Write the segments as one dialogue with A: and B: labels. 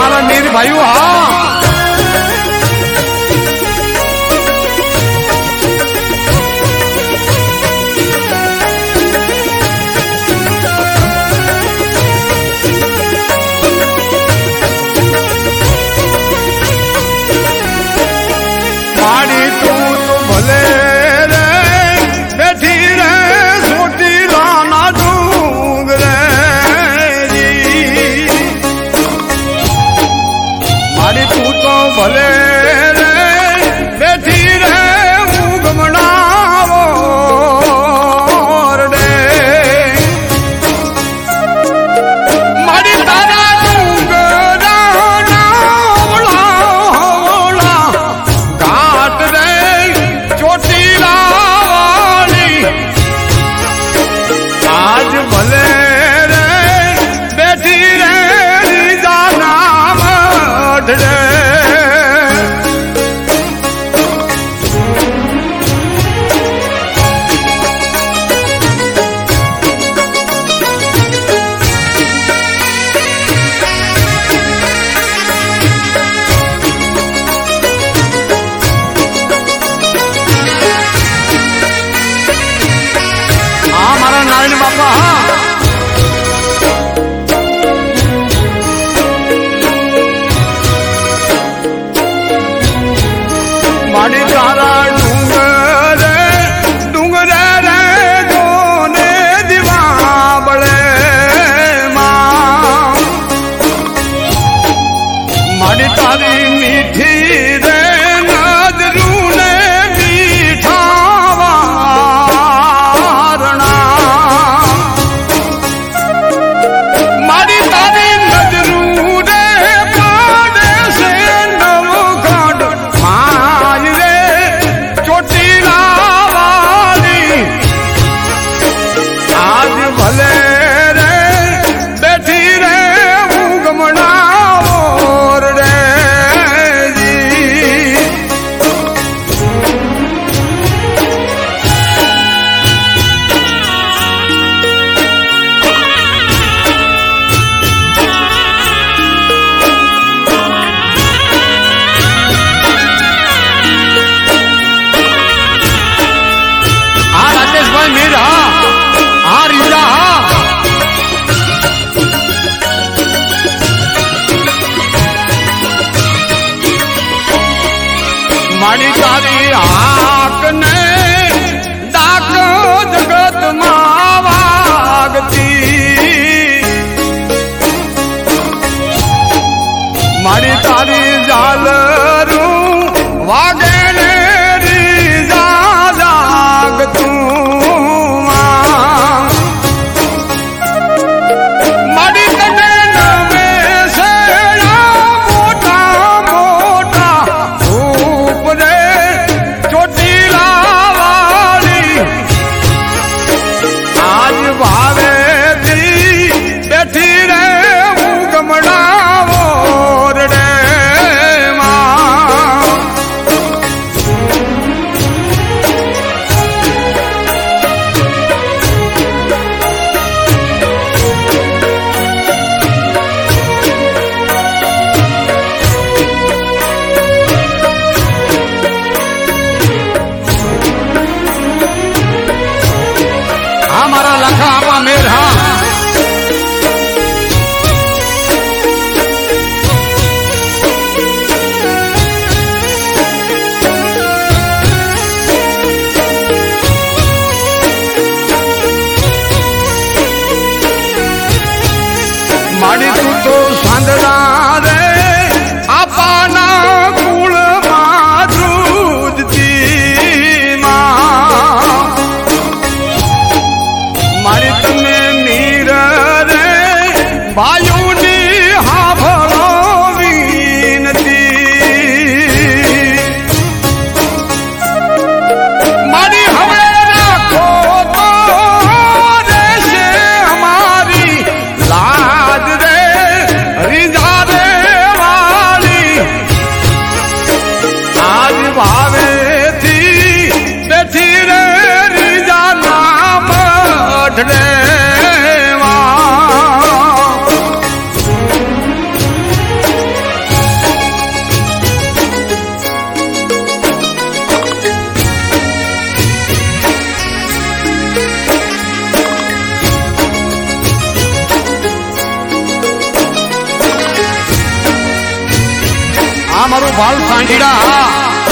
A: मारा नीर भाई हाँ माड़ी तू तो भले रे बैठी रे सोटी लाना दूंग रे माड़ी तू तो भले रे बैठी रे गमनावो रे माड़ी तारा दूंग आज भले रे बैठी रे रीजा नाम ढे हमारा नारायण बापा माड़ी तारा डूंगर रे गोने दिवा बड़े माँ माड़ी तारी मीठी रे नजरू ने मीठावा माड़ी तारी आक ने डाको जगत मावागती माड़ी तारी जालरू वागे ने रीजा जाग तू माड़ी तने नवे से मोटा मोटा आज भावे थी बैठी रे गमनावो रे माँ हमारा लखा आपा मेरा माड़ी तू तो सांदड़ा रे आपा ना कुल माधुजती माँ मारी तने नीर रे वायुनी हाभलो वीनती मारी हमें राखो तो रे से हमारी लाज रे रिजा रे वाली आज भावे थी बैठी रे रिजा नाम ढे મારું ભાલ સાંજડા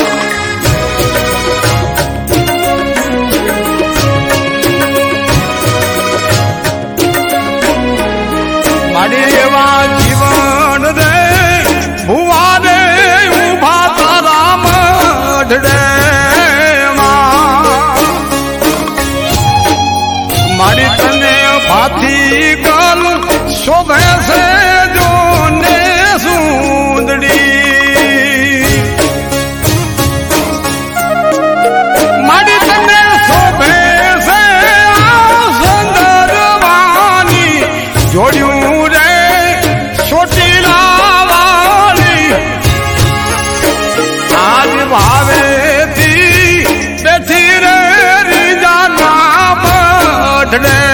A: મારી એવા જીવન રે ભુવા રે ઉભા તારા મઢડે મારી તને ભાથી ગલ શોભે છે જોને સુંદડી મારી તને શોભે છે સુંદરવાની જોડ્યું રે ચોટીલા વાળી આજ ભાવેથી બેઠી રે રીજા ના મઢડે